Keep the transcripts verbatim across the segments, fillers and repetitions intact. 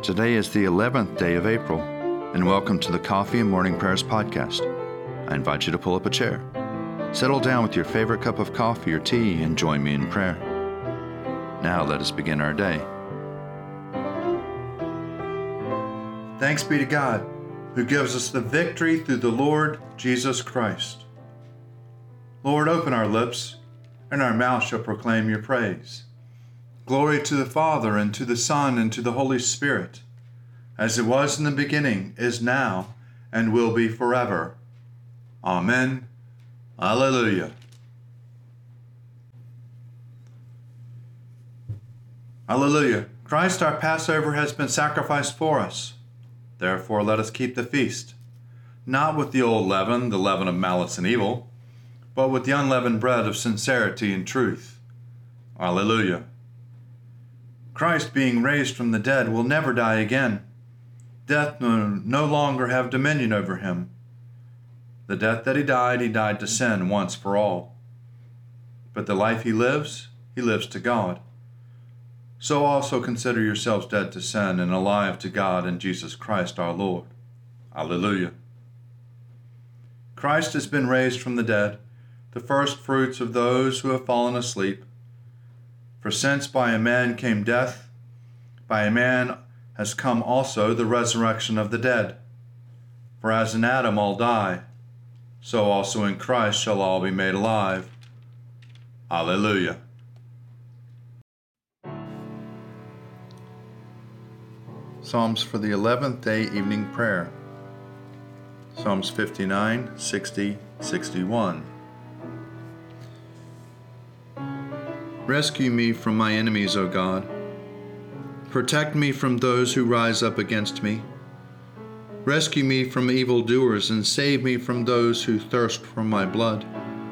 Today is the eleventh day of April, and welcome to the Coffee and Morning Prayers podcast. I invite you to pull up a chair, settle down with your favorite cup of coffee or tea, and join me in prayer. Now let us begin our day. Thanks be to God, who gives us the victory through the Lord Jesus Christ. Lord, open our lips, and our mouth shall proclaim your praise. Glory to the Father, and to the Son, and to the Holy Spirit, as it was in the beginning, is now, and will be forever. Amen. Alleluia. Alleluia. Christ our Passover has been sacrificed for us. Therefore let us keep the feast, not with the old leaven, the leaven of malice and evil, but with the unleavened bread of sincerity and truth. Alleluia. Christ, being raised from the dead, will never die again. Death no, no longer have dominion over him. The death that he died, he died to sin once for all. But the life he lives, he lives to God. So also consider yourselves dead to sin and alive to God in Jesus Christ our Lord. Alleluia. Christ has been raised from the dead, the first fruits of those who have fallen asleep. For since by a man came death, by a man has come also the resurrection of the dead. For as in Adam all die, so also in Christ shall all be made alive. Alleluia. Psalms for the eleventh day evening prayer. Psalms fifty-nine, sixty, sixty-one. Rescue me from my enemies, O God. Protect me from those who rise up against me. Rescue me from evildoers and save me from those who thirst for my blood.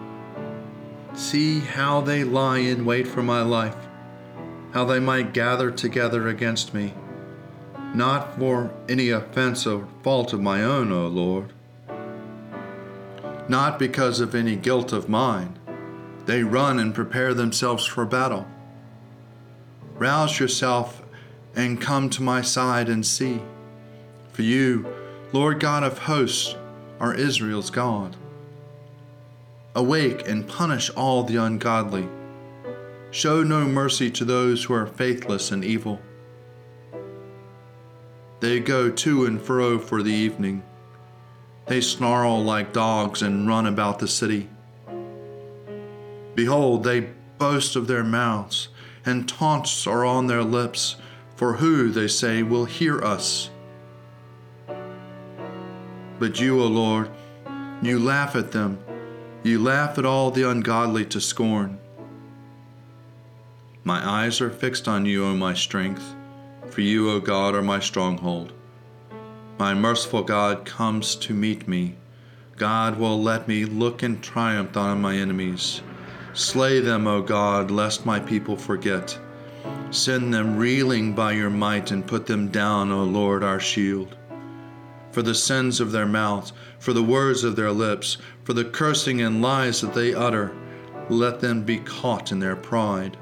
See how they lie in wait for my life, how they might gather together against me, not for any offense or fault of my own, O Lord, not because of any guilt of mine. They run and prepare themselves for battle. Rouse yourself and come to my side and see. For you, Lord God of hosts, are Israel's God. Awake and punish all the ungodly. Show no mercy to those who are faithless and evil. They go to and fro for the evening. They snarl like dogs and run about the city. Behold, they boast of their mouths, and taunts are on their lips. For who, they say, will hear us? But you, O Lord, you laugh at them. You laugh at all the ungodly to scorn. My eyes are fixed on you, O my strength, for you, O God, are my stronghold. My merciful God comes to meet me. God will let me look in triumph on my enemies. Slay them, O God, lest my people forget. Send them reeling by your might and put them down, O Lord, our shield. For the sins of their mouths, for the words of their lips, for the cursing and lies that they utter, let them be caught in their pride.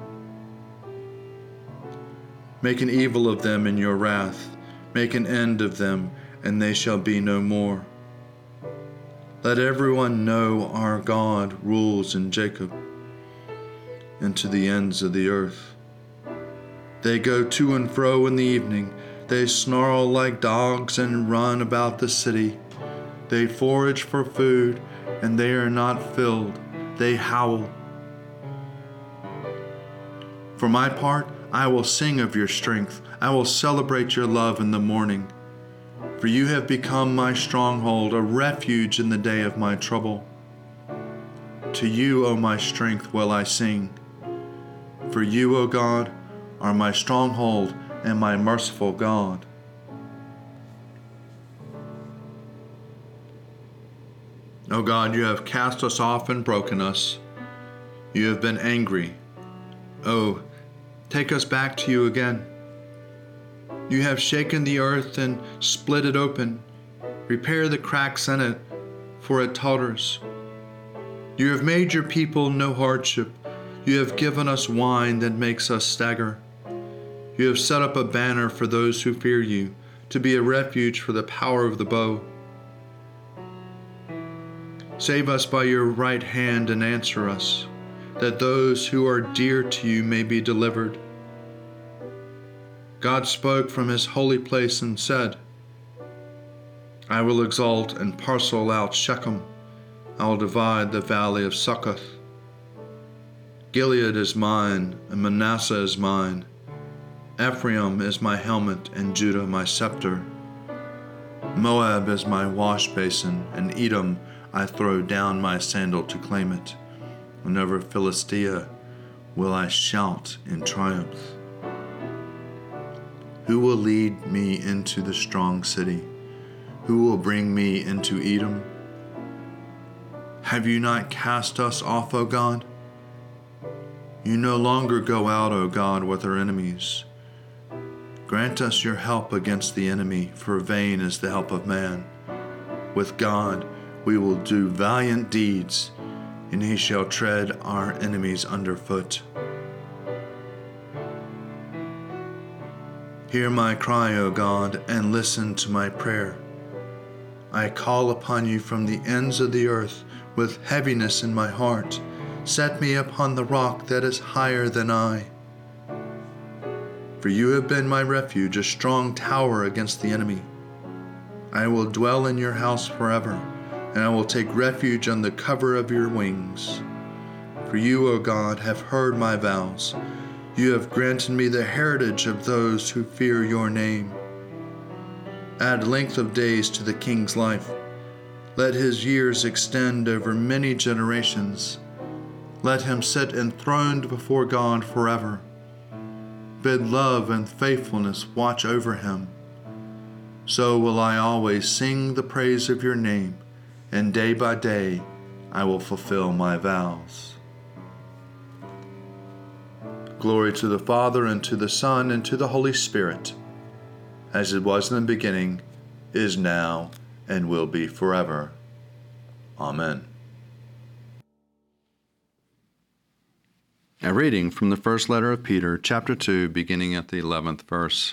Make an evil of them in your wrath. Make an end of them, and they shall be no more. Let everyone know our God rules in Jacob, and to the ends of the earth. They go to and fro in the evening. They snarl like dogs and run about the city. They forage for food, and they are not filled. They howl. For my part, I will sing of your strength. I will celebrate your love in the morning. For you have become my stronghold, a refuge in the day of my trouble. To you, O my strength, will I sing. For you, O God, are my stronghold and my merciful God. O God, you have cast us off and broken us. You have been angry. Oh, take us back to you again. You have shaken the earth and split it open. Repair the cracks in it, for it totters. You have made your people no hardship. You have given us wine that makes us stagger. You have set up a banner for those who fear you, to be a refuge for the power of the bow. Save us by your right hand and answer us, that those who are dear to you may be delivered. God spoke from his holy place and said, I will exalt and parcel out Shechem. I will divide the valley of Succoth. Gilead is mine, and Manasseh is mine. Ephraim is my helmet, and Judah my scepter. Moab is my wash basin, and Edom I throw down my sandal to claim it. And over Philistia will I shout in triumph. Who will lead me into the strong city? Who will bring me into Edom? Have you not cast us off, O God? You no longer go out, O God, with our enemies. Grant us your help against the enemy, for vain is the help of man. With God we will do valiant deeds, and he shall tread our enemies underfoot. Hear my cry, O God, and listen to my prayer. I call upon you from the ends of the earth with heaviness in my heart. Set me upon the rock that is higher than I. For you have been my refuge, a strong tower against the enemy. I will dwell in your house forever, and I will take refuge on the cover of your wings. For you, O God, have heard my vows. You have granted me the heritage of those who fear your name. Add length of days to the king's life. Let his years extend over many generations. Let him sit enthroned before God forever. Bid love and faithfulness watch over him. So will I always sing the praise of your name, and day by day I will fulfill my vows. Glory to the Father, and to the Son, and to the Holy Spirit, as it was in the beginning, is now, and will be forever. Amen. A reading from the first letter of Peter, chapter two, beginning at the eleventh verse.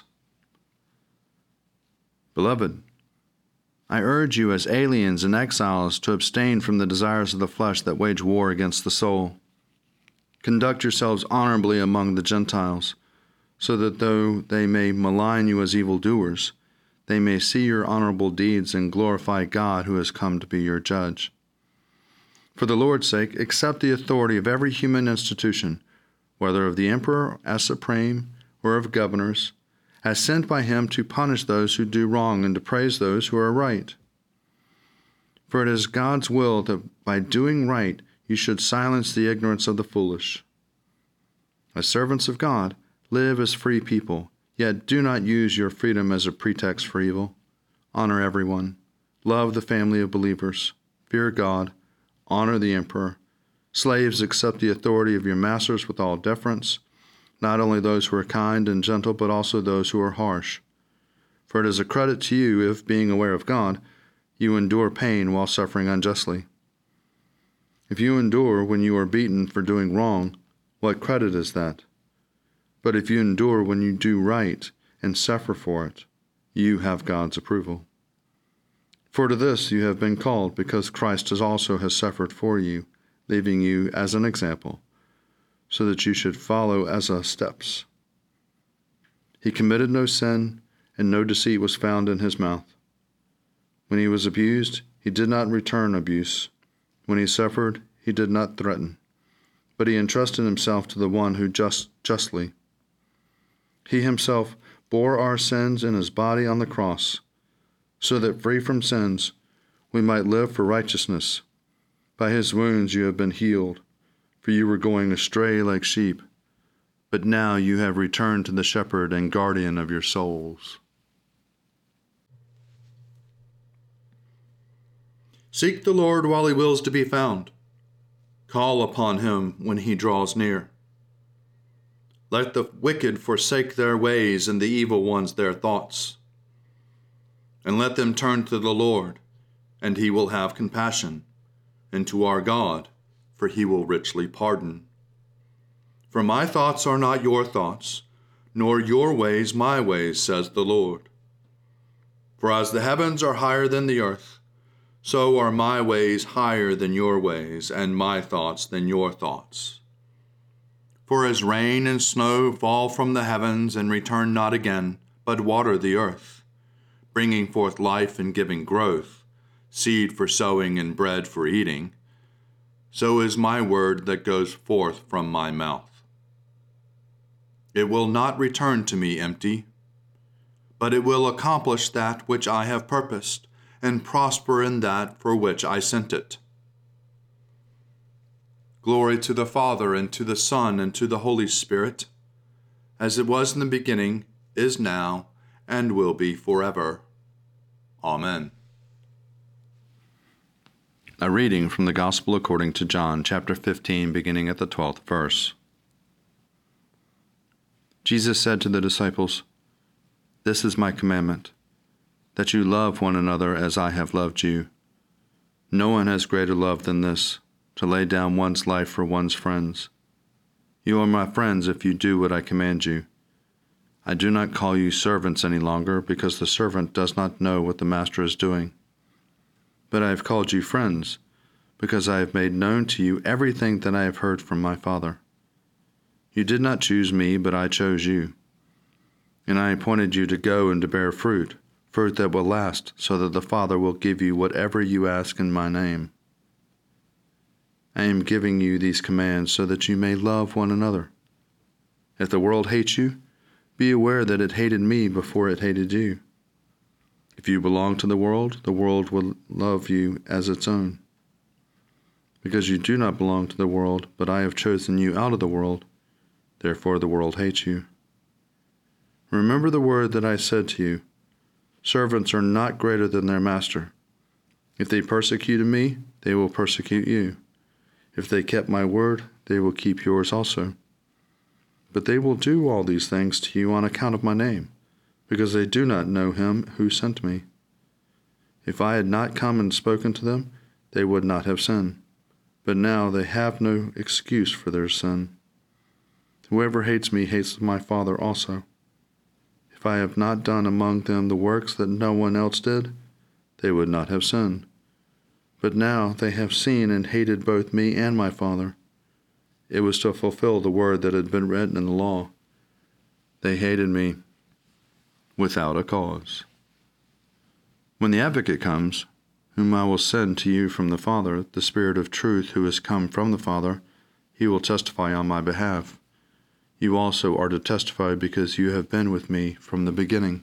Beloved, I urge you as aliens and exiles to abstain from the desires of the flesh that wage war against the soul. Conduct yourselves honorably among the Gentiles, so that though they may malign you as evildoers, they may see your honorable deeds and glorify God who has come to be your judge. For the Lord's sake, accept the authority of every human institution, whether of the emperor as supreme or of governors, as sent by him to punish those who do wrong and to praise those who are right. For it is God's will that by doing right you should silence the ignorance of the foolish. As servants of God, live as free people, yet do not use your freedom as a pretext for evil. Honor everyone. Love the family of believers. Fear God. Honor the emperor. Slaves, accept the authority of your masters with all deference, not only those who are kind and gentle, but also those who are harsh. For it is a credit to you if, being aware of God, you endure pain while suffering unjustly. If you endure when you are beaten for doing wrong, what credit is that? But if you endure when you do right and suffer for it, you have God's approval. For to this you have been called, because Christ has also has suffered for you, leaving you as an example, so that you should follow as a steps. He committed no sin, and no deceit was found in his mouth. When he was abused, he did not return abuse. When he suffered, he did not threaten, but he entrusted himself to the one who just justly. He himself bore our sins in his body on the cross, so that free from sins we might live for righteousness. By his wounds you have been healed, for you were going astray like sheep, but now you have returned to the shepherd and guardian of your souls. Seek the Lord while he wills to be found. Call upon him when he draws near. Let the wicked forsake their ways and the evil ones their thoughts. And let them turn to the Lord, and he will have compassion, and to our God, for he will richly pardon. For my thoughts are not your thoughts, nor your ways my ways, says the Lord. For as the heavens are higher than the earth, so are my ways higher than your ways, and my thoughts than your thoughts. For as rain and snow fall from the heavens and return not again, but water the earth, bringing forth life and giving growth, seed for sowing and bread for eating, so is my word that goes forth from my mouth. It will not return to me empty, but it will accomplish that which I have purposed, and prosper in that for which I sent it. Glory to the Father, and to the Son, and to the Holy Spirit, as it was in the beginning, is now, and will be forever. Amen. A reading from the Gospel according to John, chapter fifteen, beginning at the twelfth verse. Jesus said to the disciples, "This is my commandment, that you love one another as I have loved you. No one has greater love than this, to lay down one's life for one's friends. You are my friends if you do what I command you. I do not call you servants any longer, because the servant does not know what the master is doing. But I have called you friends, because I have made known to you everything that I have heard from my Father. You did not choose me, but I chose you. And I appointed you to go and to bear fruit, fruit that will last, so that the Father will give you whatever you ask in my name. I am giving you these commands so that you may love one another. If the world hates you, be aware that it hated me before it hated you. If you belong to the world, the world will love you as its own. Because you do not belong to the world, but I have chosen you out of the world, therefore the world hates you. Remember the word that I said to you, servants are not greater than their master. If they persecuted me, they will persecute you. If they kept my word, they will keep yours also. But they will do all these things to you on account of my name, because they do not know him who sent me. If I had not come and spoken to them, they would not have sinned. But now they have no excuse for their sin. Whoever hates me hates my Father also. If I have not done among them the works that no one else did, they would not have sinned. But now they have seen and hated both me and my Father. It was to fulfill the word that had been written in the law. They hated me without a cause. When the Advocate comes, whom I will send to you from the Father, the Spirit of truth who has come from the Father, he will testify on my behalf. You also are to testify because you have been with me from the beginning.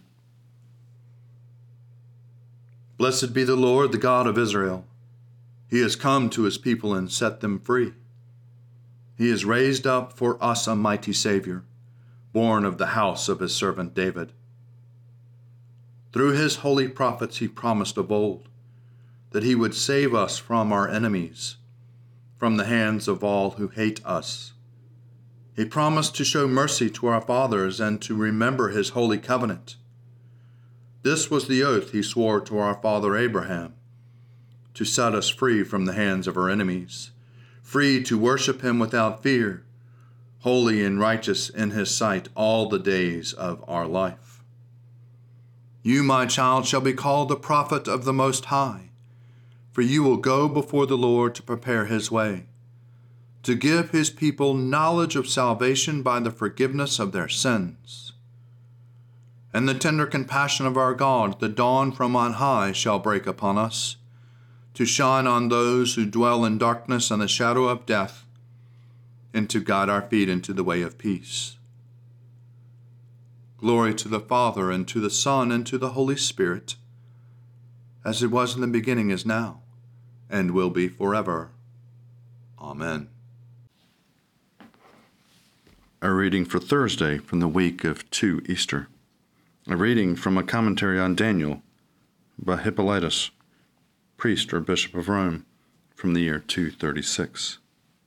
Blessed be the Lord, the God of Israel. He has come to his people and set them free. He has raised up for us a mighty Savior, born of the house of his servant David. Through his holy prophets he promised of old that he would save us from our enemies, from the hands of all who hate us. He promised to show mercy to our fathers and to remember his holy covenant. This was the oath he swore to our father Abraham, to set us free from the hands of our enemies, free to worship him without fear, holy and righteous in his sight all the days of our life. You, my child, shall be called the prophet of the Most High, for you will go before the Lord to prepare his way, to give his people knowledge of salvation by the forgiveness of their sins. And the tender compassion of our God, the dawn from on high, shall break upon us, to shine on those who dwell in darkness and the shadow of death, and to guide our feet into the way of peace. Glory to the Father, and to the Son, and to the Holy Spirit, as it was in the beginning, is now, and will be forever. Amen. A reading for Thursday from the week of two Easter. A reading from a commentary on Daniel by Hippolytus, priest or bishop of Rome, from the year two thirty-six.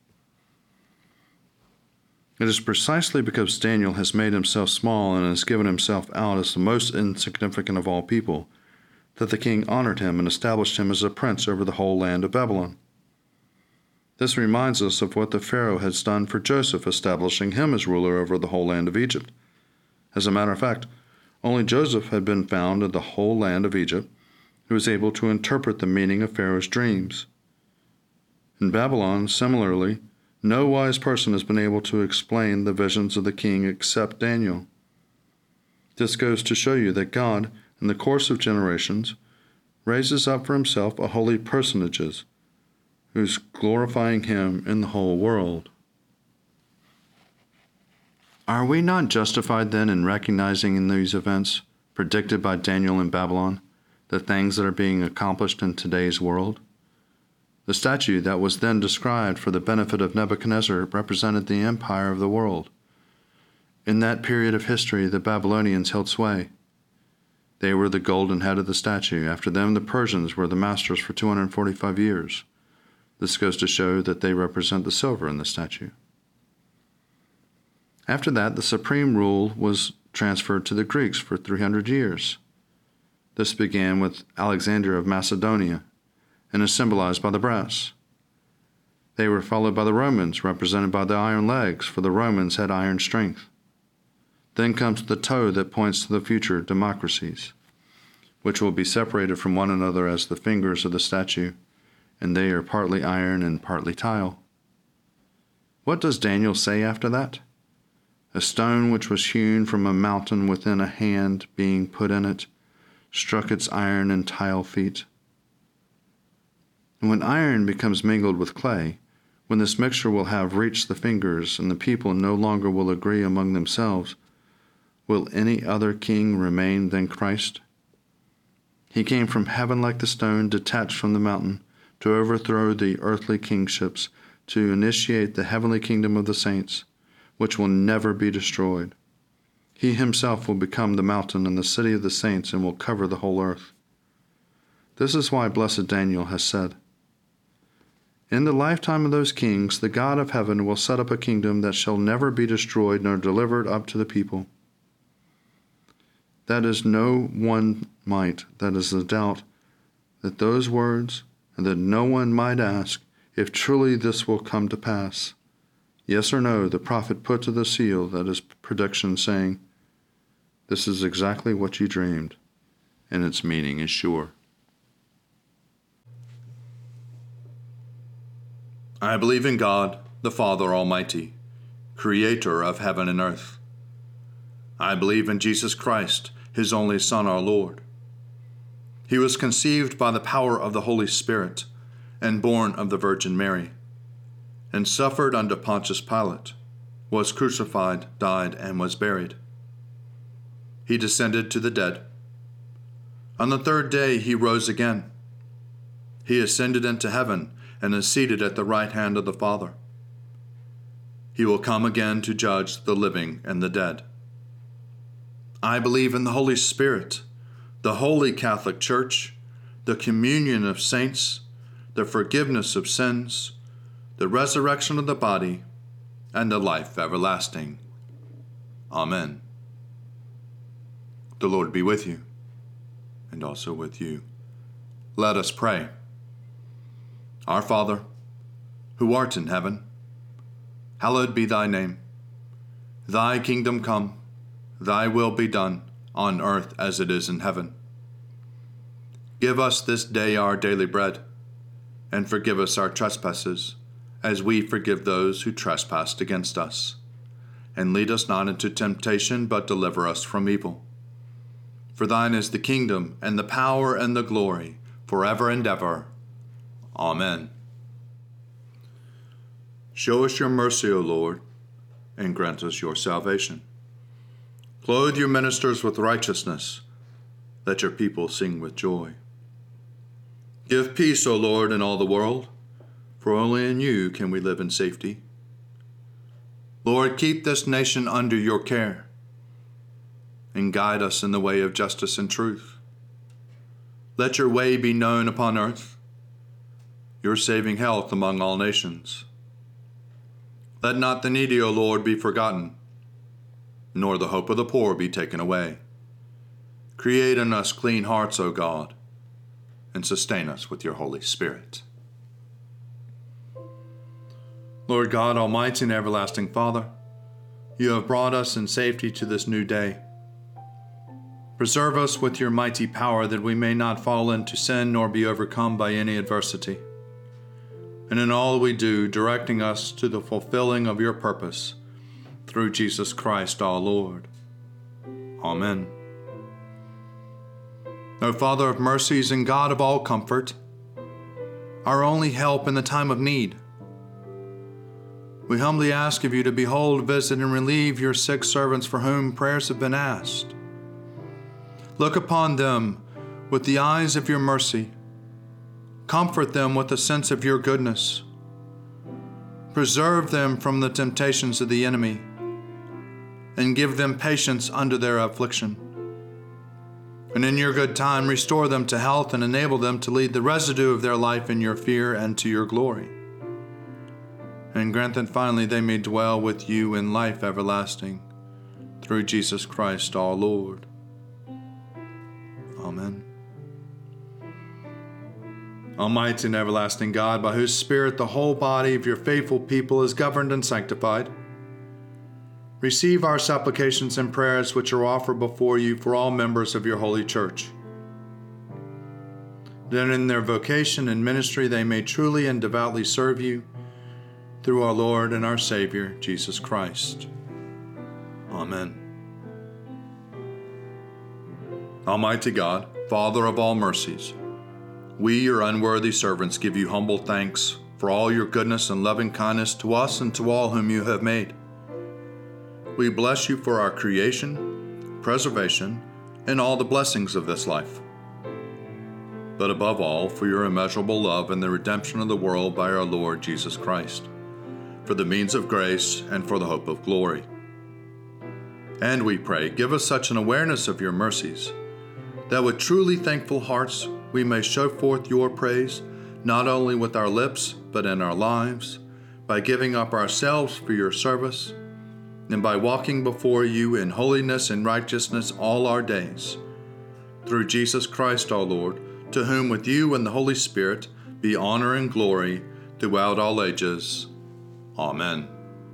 It is precisely because Daniel has made himself small and has given himself out as the most insignificant of all people that the king honored him and established him as a prince over the whole land of Babylon. This reminds us of what the Pharaoh has done for Joseph, establishing him as ruler over the whole land of Egypt. As a matter of fact, only Joseph had been found in the whole land of Egypt who was able to interpret the meaning of Pharaoh's dreams. In Babylon, similarly, no wise person has been able to explain the visions of the king except Daniel. This goes to show you that God, in the course of generations, raises up for himself a holy personages, who's glorifying him in the whole world. Are we not justified then in recognizing in these events, predicted by Daniel in Babylon, the things that are being accomplished in today's world? The statue that was then described for the benefit of Nebuchadnezzar represented the empire of the world. In that period of history, the Babylonians held sway. They were the golden head of the statue. After them, the Persians were the masters for two hundred forty-five years. This goes to show that they represent the silver in the statue. After that, the supreme rule was transferred to the Greeks for three hundred years. This began with Alexander of Macedonia and is symbolized by the brass. They were followed by the Romans, represented by the iron legs, for the Romans had iron strength. Then comes the toe that points to the future democracies, which will be separated from one another as the fingers of the statue, and they are partly iron and partly tile. What does Daniel say after that? A stone which was hewn from a mountain within a hand being put in it, struck its iron and tile feet. And when iron becomes mingled with clay, when this mixture will have reached the fingers, and the people no longer will agree among themselves, will any other king remain than Christ? He came from heaven like the stone detached from the mountain, to overthrow the earthly kingships, to initiate the heavenly kingdom of the saints, which will never be destroyed. He himself will become the mountain and the city of the saints and will cover the whole earth. This is why blessed Daniel has said, "In the lifetime of those kings, the God of heaven will set up a kingdom that shall never be destroyed nor delivered up to the people." That is no one might, that is the doubt, that those words, and that no one might ask, if truly this will come to pass. Yes or no, the prophet put to the seal that is prediction, saying, "This is exactly what you dreamed, and its meaning is sure." I believe in God, the Father Almighty, creator of heaven and earth. I believe in Jesus Christ, his only Son, our Lord. He was conceived by the power of the Holy Spirit and born of the Virgin Mary, and suffered under Pontius Pilate, was crucified, died, and was buried. He descended to the dead. On the third day he rose again. He ascended into heaven and is seated at the right hand of the Father. He will come again to judge the living and the dead. I believe in the Holy Spirit, the Holy Catholic Church, the communion of saints, the forgiveness of sins, the resurrection of the body, and the life everlasting. Amen. The Lord be with you, and also with you. Let us pray. Our Father, who art in heaven, hallowed be thy name. Thy kingdom come, thy will be done, on earth as it is in heaven. Give us this day our daily bread, and forgive us our trespasses, as we forgive those who trespass against us. And lead us not into temptation, but deliver us from evil. For thine is the kingdom, and the power, and the glory, forever and ever. Amen. Show us your mercy, O Lord, and grant us your salvation. Clothe your ministers with righteousness. Let your people sing with joy. Give peace, O Lord, in all the world, for only in you can we live in safety. Lord, keep this nation under your care, and guide us in the way of justice and truth. Let your way be known upon earth, your saving health among all nations. Let not the needy, O Lord, be forgotten, nor the hope of the poor be taken away. Create in us clean hearts, O God, and sustain us with your Holy Spirit. Lord God, almighty and everlasting Father, you have brought us in safety to this new day. Preserve us with your mighty power, that we may not fall into sin nor be overcome by any adversity. And in all we do, directing us to the fulfilling of your purpose, through Jesus Christ our Lord. Amen. O Father of mercies and God of all comfort, our only help in the time of need, we humbly ask of you to behold, visit, and relieve your sick servants for whom prayers have been asked. Look upon them with the eyes of your mercy. Comfort them with a sense of your goodness. Preserve them from the temptations of the enemy, and give them patience under their affliction. And in your good time, restore them to health and enable them to lead the residue of their life in your fear and to your glory. And grant that finally they may dwell with you in life everlasting, through Jesus Christ our Lord. Amen. Almighty and everlasting God, by whose Spirit the whole body of your faithful people is governed and sanctified, receive our supplications and prayers which are offered before you for all members of your holy church, that in their vocation and ministry they may truly and devoutly serve you, through our Lord and our Savior, Jesus Christ. Amen. Almighty God, Father of all mercies, we, your unworthy servants, give you humble thanks for all your goodness and loving kindness to us and to all whom you have made. We bless you for our creation, preservation, and all the blessings of this life, but above all, for your immeasurable love and the redemption of the world by our Lord Jesus Christ, for the means of grace and for the hope of glory. And we pray, give us such an awareness of your mercies, that with truly thankful hearts we may show forth your praise, not only with our lips, but in our lives, by giving up ourselves for your service, and by walking before you in holiness and righteousness all our days. Through Jesus Christ our Lord, to whom with you and the Holy Spirit be honor and glory throughout all ages. Amen.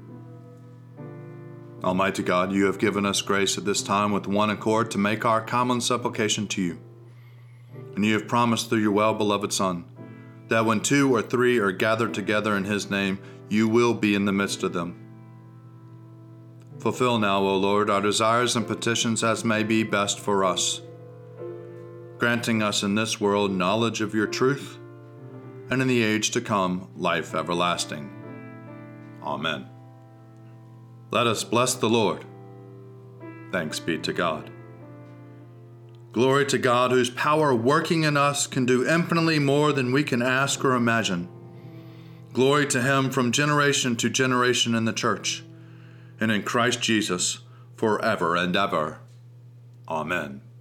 Almighty God, you have given us grace at this time with one accord to make our common supplication to you. And you have promised through your well-beloved Son, that when two or three are gathered together in his name, you will be in the midst of them. Fulfill now, O Lord, our desires and petitions as may be best for us, granting us in this world knowledge of your truth, and in the age to come, life everlasting. Amen. Let us bless the Lord. Thanks be to God. Glory to God, whose power working in us can do infinitely more than we can ask or imagine. Glory to him from generation to generation in the church, and in Christ Jesus forever and ever. Amen.